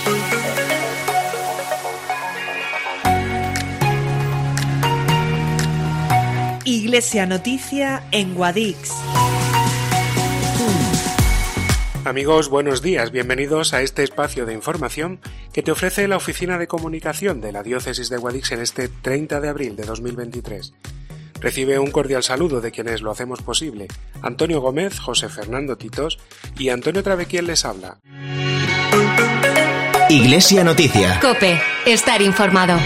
Iglesia Noticia en Guadix. Amigos, buenos días, bienvenidos a este espacio de información que te ofrece la Oficina de Comunicación de la Diócesis de Guadix en este 30 de abril de 2023. Recibe un cordial saludo de quienes lo hacemos posible, Antonio Gómez, José Fernando Titos y Antonio Trabe quien les habla. Iglesia Noticia. COPE, estar informado.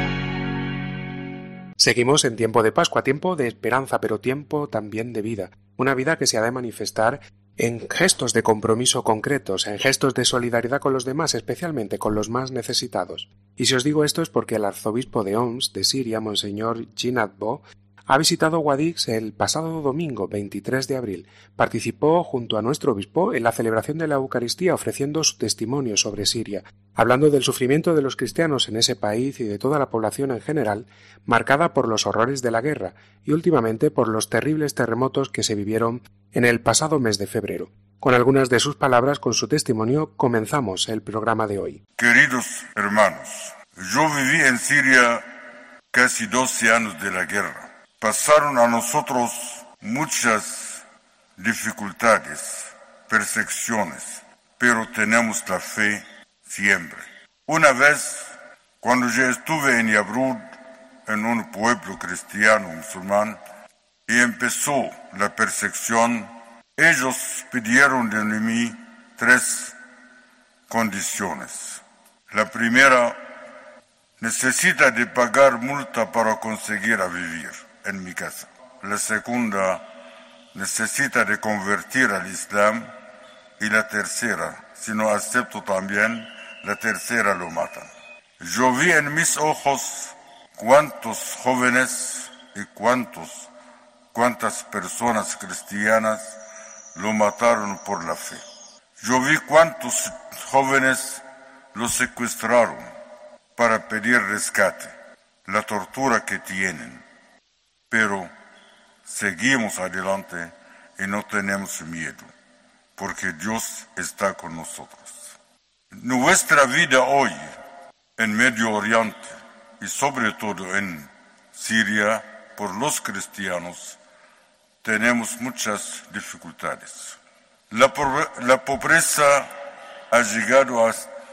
Seguimos en tiempo de Pascua, tiempo de esperanza, pero tiempo también de vida. Una vida que se ha de manifestar en gestos de compromiso concretos, en gestos de solidaridad con los demás, especialmente con los más necesitados. Y si os digo esto es porque el arzobispo de Homs, de Siria, Monseñor Jinatbo, ha visitado Guadix el pasado domingo 23 de abril. Participó junto a nuestro obispo en la celebración de la Eucaristía ofreciendo su testimonio sobre Siria, hablando del sufrimiento de los cristianos en ese país y de toda la población en general, marcada por los horrores de la guerra y últimamente por los terribles terremotos que se vivieron en el pasado mes de febrero. Con algunas de sus palabras, con su testimonio, comenzamos el programa de hoy. Queridos hermanos, yo viví en Siria casi 12 años de la guerra. Pasaron a nosotros muchas dificultades, persecuciones, pero tenemos la fe siempre. Una vez, cuando yo estuve en Yabrud, en un pueblo cristiano musulmán, y empezó la persecución, ellos pidieron de mí 3 condiciones. La primera, necesita de pagar multa para conseguir a vivir en mi casa. La segunda, necesita de convertir al Islam. Y la tercera, si no acepto también, la tercera lo matan. Yo vi en mis ojos cuántos jóvenes y cuántas personas cristianas lo mataron por la fe. Yo vi cuántos jóvenes lo secuestraron para pedir rescate, la tortura que tienen. Pero seguimos adelante y no tenemos miedo, porque Dios está con nosotros. Nuestra vida hoy en Medio Oriente y sobre todo en Siria, por los cristianos, tenemos muchas dificultades. La pobreza ha llegado a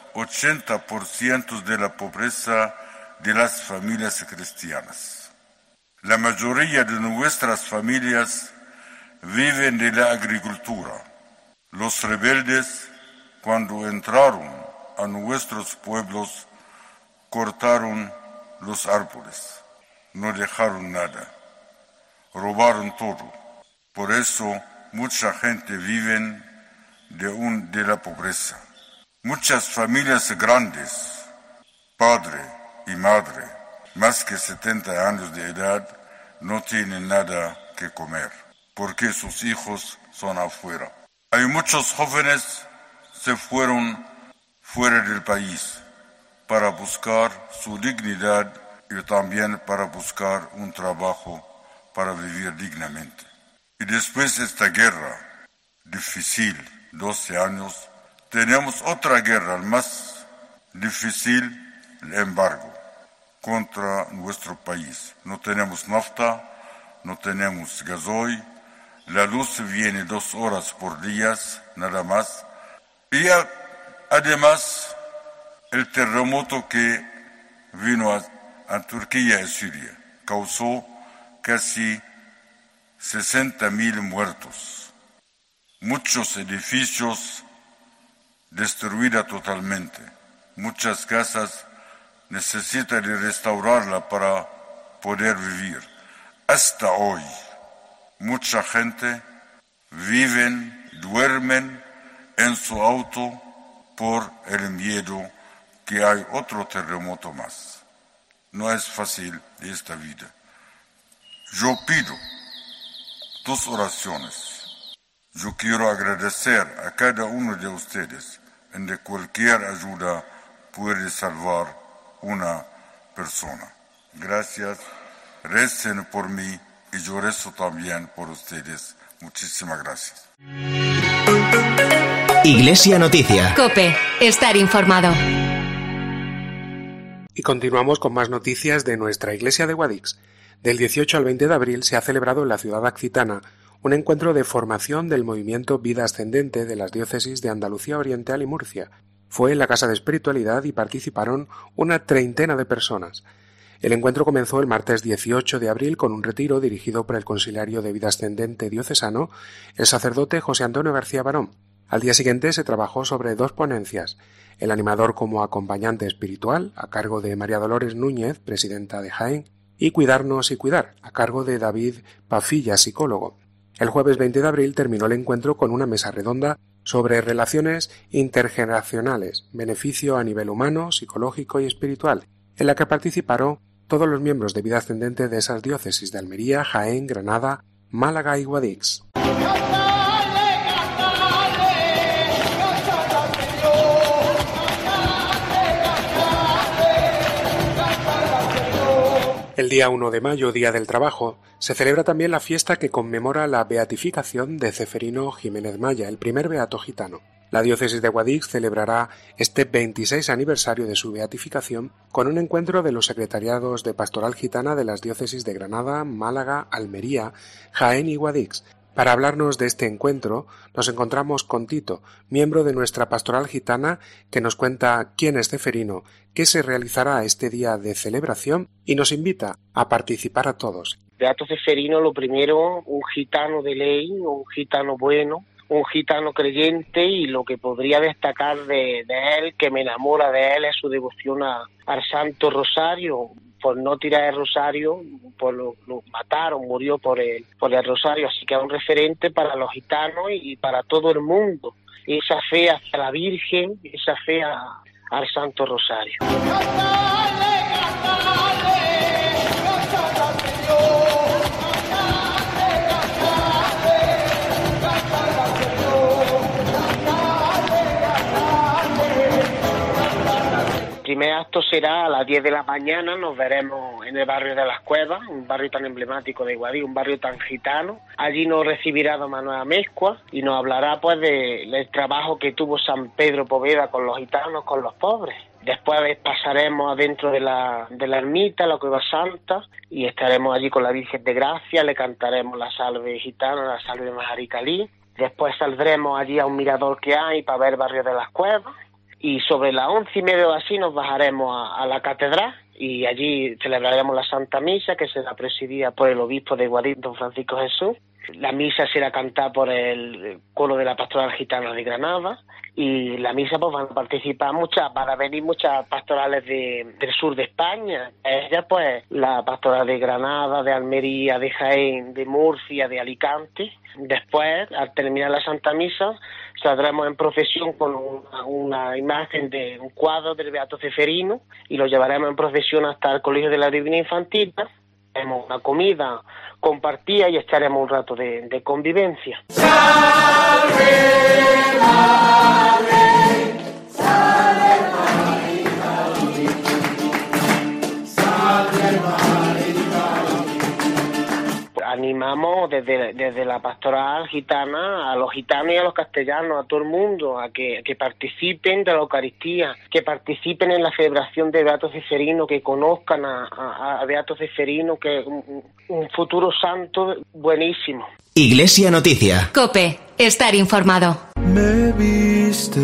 80% de la pobreza de las familias cristianas. La mayoría de nuestras familias viven de la agricultura. Los rebeldes, cuando entraron a nuestros pueblos, cortaron los árboles, no dejaron nada, robaron todo. Por eso mucha gente vive de la pobreza. Muchas familias grandes, padre y madre, más que 70 años de edad, no tienen nada que comer, porque sus hijos son afuera. Hay muchos jóvenes que se fueron fuera del país para buscar su dignidad y también para buscar un trabajo para vivir dignamente. Y después de esta guerra difícil, 12 años, tenemos otra guerra más difícil, el embargo contra nuestro país. No tenemos nafta, no tenemos gasoil, la luz viene 2 horas por día, nada más. Y además, el terremoto que vino a Turquía y Siria causó casi 60.000 muertos. Muchos edificios destruidos totalmente. Muchas casas necesitan de restaurarla para poder vivir. Hasta hoy, mucha gente duermen en su auto por el miedo que hay otro terremoto más. No es fácil esta vida. Yo pido tus oraciones. Yo quiero agradecer a cada uno de ustedes en de cualquier ayuda puede salvar una persona. Gracias, recen por mí y yo rezo también por ustedes. Muchísimas gracias. Iglesia Noticia. COPE. Estar informado. Y continuamos con más noticias de nuestra iglesia de Guadix. Del 18 al 20 de abril se ha celebrado en la ciudad accitana un encuentro de formación del movimiento Vida Ascendente de las diócesis de Andalucía Oriental y Murcia. Fue en la Casa de Espiritualidad y participaron una treintena de personas. El encuentro comenzó el martes 18 de abril con un retiro dirigido por el consiliario de Vida Ascendente diocesano, el sacerdote José Antonio García Barón. Al día siguiente se trabajó sobre 2 ponencias, el animador como acompañante espiritual, a cargo de María Dolores Núñez, presidenta de Jaén, y Cuidarnos y Cuidar, a cargo de David Pafilla, psicólogo. El jueves 20 de abril terminó el encuentro con una mesa redonda sobre relaciones intergeneracionales, beneficio a nivel humano, psicológico y espiritual, en la que participaron todos los miembros de Vida Ascendente de esas diócesis de Almería, Jaén, Granada, Málaga y Guadix. El día 1 de mayo, Día del Trabajo, se celebra también la fiesta que conmemora la beatificación de Ceferino Jiménez Maya, el primer beato gitano. La diócesis de Guadix celebrará este 26 aniversario de su beatificación con un encuentro de los secretariados de Pastoral Gitana de las diócesis de Granada, Málaga, Almería, Jaén y Guadix. Para hablarnos de este encuentro, nos encontramos con Tito, miembro de nuestra Pastoral Gitana, que nos cuenta quién es Ceferino, qué se realizará este día de celebración y nos invita a participar a todos. Beato Ceferino, lo primero, un gitano de ley, un gitano bueno, un gitano creyente, y lo que podría destacar de él, que me enamora de él, es su devoción al Santo Rosario. Por no tirar el rosario, pues lo mataron, murió por el rosario, así que es un referente para los gitanos y para todo el mundo. Esa fe hacia la Virgen, esa fe al Santo Rosario. El primer acto será a las 10 de la mañana, nos veremos en el barrio de Las Cuevas, un barrio tan emblemático de Guadix, un barrio tan gitano. Allí nos recibirá don Manuel Amezcua y nos hablará pues del trabajo que tuvo San Pedro Poveda con los gitanos, con los pobres. Después pasaremos adentro de la ermita, la Cueva Santa, y estaremos allí con la Virgen de Gracia, le cantaremos la salve gitana, la salve Majaricalí. Después saldremos allí a un mirador que hay para ver el barrio de Las Cuevas. Y sobre las 11:30 o así nos bajaremos a la catedral y allí celebraremos la Santa Misa, que será presidida por el obispo de Guadix, don Francisco Jesús. La misa será cantada por el coro de la Pastoral Gitana de Granada, y la misa pues van a participar van a venir muchas pastorales del sur de España. Ellas pues la Pastoral de Granada, de Almería, de Jaén, de Murcia, de Alicante. Después, al terminar la Santa Misa, saldremos en procesión con una imagen de un cuadro del Beato Ceferino y lo llevaremos en procesión hasta el Colegio de la Divina Infantil. Haremos una comida compartida y estaremos un rato de convivencia. ¡Salve, Madre! ¡Salve, Animamos desde la pastoral gitana a los gitanos y a los castellanos, a todo el mundo, a que participen de la Eucaristía, que participen en la celebración de Beato Ceferino, que conozcan a Beato Ceferino, que es un futuro santo buenísimo. Iglesia Noticia. COPE. Estar informado. Me viste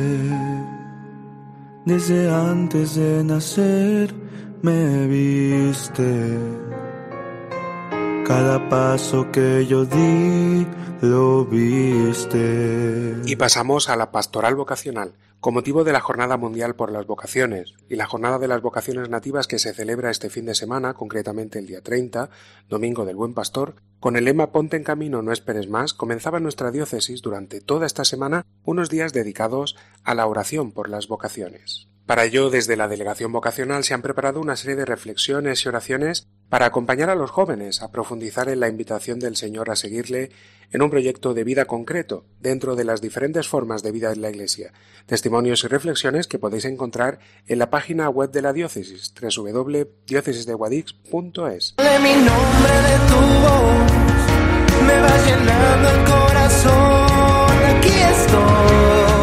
desde antes de nacer, me viste. Cada paso que yo di, lo viste. Y pasamos a la pastoral vocacional, con motivo de la Jornada Mundial por las Vocaciones y la Jornada de las Vocaciones Nativas que se celebra este fin de semana, concretamente el día 30, Domingo del Buen Pastor. Con el lema Ponte en camino, no esperes más, comenzaba en nuestra diócesis durante toda esta semana unos días dedicados a la oración por las vocaciones. Para ello, desde la Delegación Vocacional se han preparado una serie de reflexiones y oraciones para acompañar a los jóvenes a profundizar en la invitación del Señor a seguirle en un proyecto de vida concreto dentro de las diferentes formas de vida en la Iglesia. Testimonios y reflexiones que podéis encontrar en la página web de la diócesis, www.diocesisdeguadix.es. Mi nombre de tu voz me va llenando el corazón, aquí estoy.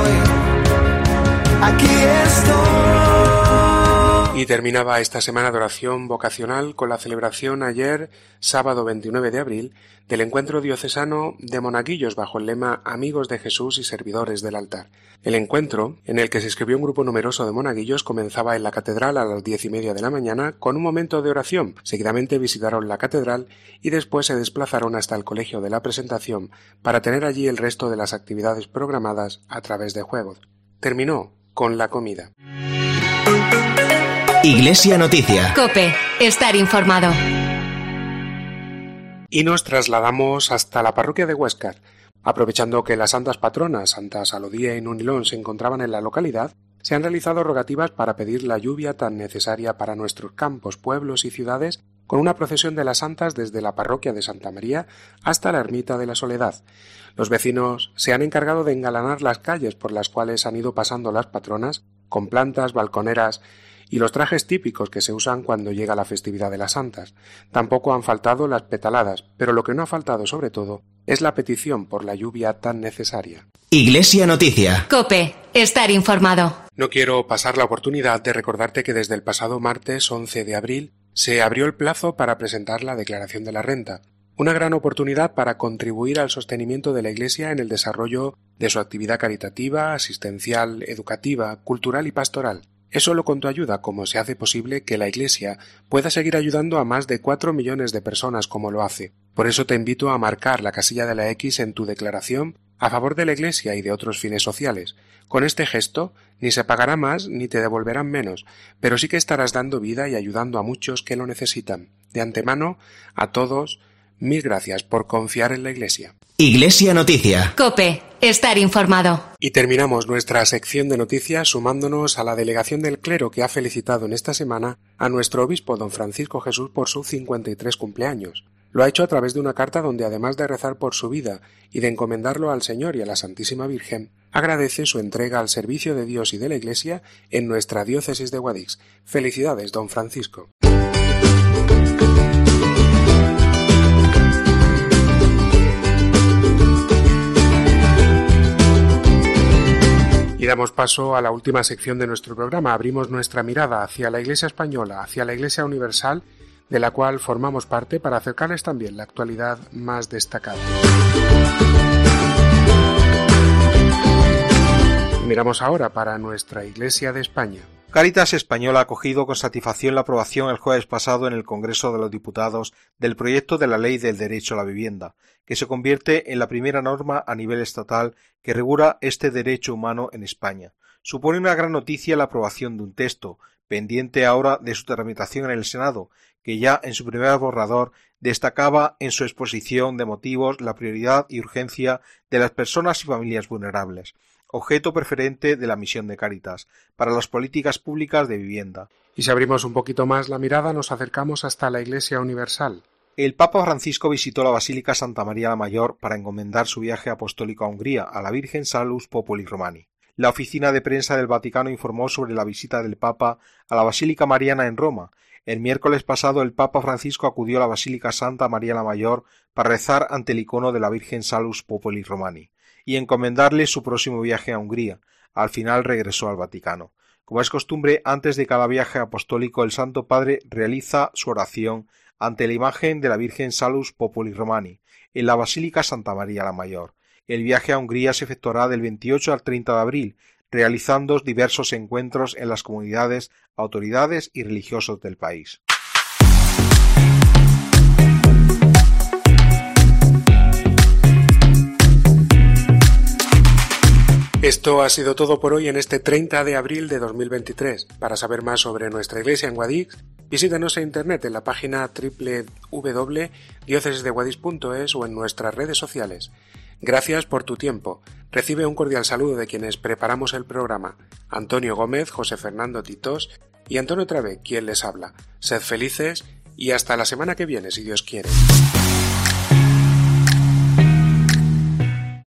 aquí estoy. Y terminaba esta semana de oración vocacional con la celebración ayer, sábado 29 de abril, del encuentro diocesano de monaguillos bajo el lema Amigos de Jesús y Servidores del Altar. El encuentro, en el que se inscribió un grupo numeroso de monaguillos, comenzaba en la catedral a las 10:30 de la mañana con un momento de oración. Seguidamente visitaron la catedral y después se desplazaron hasta el Colegio de la Presentación para tener allí el resto de las actividades programadas a través de juegos. Terminó con la comida. Iglesia Noticia. COPE. Estar informado. Y nos trasladamos hasta la parroquia de Huéscar. Aprovechando que las santas patronas, Santa Salodía y Nunilón, se encontraban en la localidad, se han realizado rogativas para pedir la lluvia tan necesaria para nuestros campos, pueblos y ciudades, con una procesión de las santas desde la parroquia de Santa María hasta la ermita de la Soledad. Los vecinos se han encargado de engalanar las calles por las cuales han ido pasando las patronas, con plantas, balconeras y los trajes típicos que se usan cuando llega la festividad de las santas. Tampoco han faltado las petaladas, pero lo que no ha faltado sobre todo es la petición por la lluvia tan necesaria. Iglesia Noticia. COPE. Estar informado. No quiero pasar la oportunidad de recordarte que desde el pasado martes 11 de abril se abrió el plazo para presentar la declaración de la renta. Una gran oportunidad para contribuir al sostenimiento de la Iglesia en el desarrollo de su actividad caritativa, asistencial, educativa, cultural y pastoral. Es solo con tu ayuda como se hace posible que la Iglesia pueda seguir ayudando a más de 4 millones de personas como lo hace. Por eso te invito a marcar la casilla de la X en tu declaración a favor de la Iglesia y de otros fines sociales. Con este gesto ni se pagará más ni te devolverán menos, pero sí que estarás dando vida y ayudando a muchos que lo necesitan. De antemano, a todos, mil gracias por confiar en la Iglesia. Iglesia Noticia. COPE. Estar informado. Y terminamos nuestra sección de noticias sumándonos a la delegación del clero que ha felicitado en esta semana a nuestro obispo don Francisco Jesús por su 53 cumpleaños. Lo ha hecho a través de una carta donde, además de rezar por su vida y de encomendarlo al Señor y a la Santísima Virgen, agradece su entrega al servicio de Dios y de la Iglesia en nuestra diócesis de Guadix. Felicidades, don Francisco. Y damos paso a la última sección de nuestro programa. Abrimos nuestra mirada hacia la Iglesia española, hacia la Iglesia universal, de la cual formamos parte, para acercarles también la actualidad más destacada. Miramos ahora para nuestra Iglesia de España. Cáritas Española ha acogido con satisfacción la aprobación el jueves pasado en el Congreso de los Diputados del proyecto de la Ley del Derecho a la Vivienda, que se convierte en la primera norma a nivel estatal que regula este derecho humano en España. Supone una gran noticia la aprobación de un texto, pendiente ahora de su tramitación en el Senado, que ya en su primer borrador destacaba en su exposición de motivos la prioridad y urgencia de las personas y familias vulnerables, objeto preferente de la misión de Cáritas, para las políticas públicas de vivienda. Y si abrimos un poquito más la mirada, nos acercamos hasta la Iglesia Universal. El Papa Francisco visitó la Basílica Santa María la Mayor para encomendar su viaje apostólico a Hungría, a la Virgen Salus Populi Romani. La oficina de prensa del Vaticano informó sobre la visita del Papa a la Basílica Mariana en Roma. El miércoles pasado el Papa Francisco acudió a la Basílica Santa María la Mayor para rezar ante el icono de la Virgen Salus Populi Romani y encomendarle su próximo viaje a Hungría. Al final regresó al Vaticano. Como es costumbre, antes de cada viaje apostólico, el Santo Padre realiza su oración ante la imagen de la Virgen Salus Populi Romani en la Basílica Santa María la Mayor. El viaje a Hungría se efectuará del 28 al 30 de abril, realizando diversos encuentros en las comunidades, autoridades y religiosos del país. Esto ha sido todo por hoy en este 30 de abril de 2023. Para saber más sobre nuestra iglesia en Guadix, visítanos en internet en la página www.diocesisdeguadix.es o en nuestras redes sociales. Gracias por tu tiempo. Recibe un cordial saludo de quienes preparamos el programa: Antonio Gómez, José Fernando Titos y Antonio Travé, quien les habla. Sed felices y hasta la semana que viene, si Dios quiere.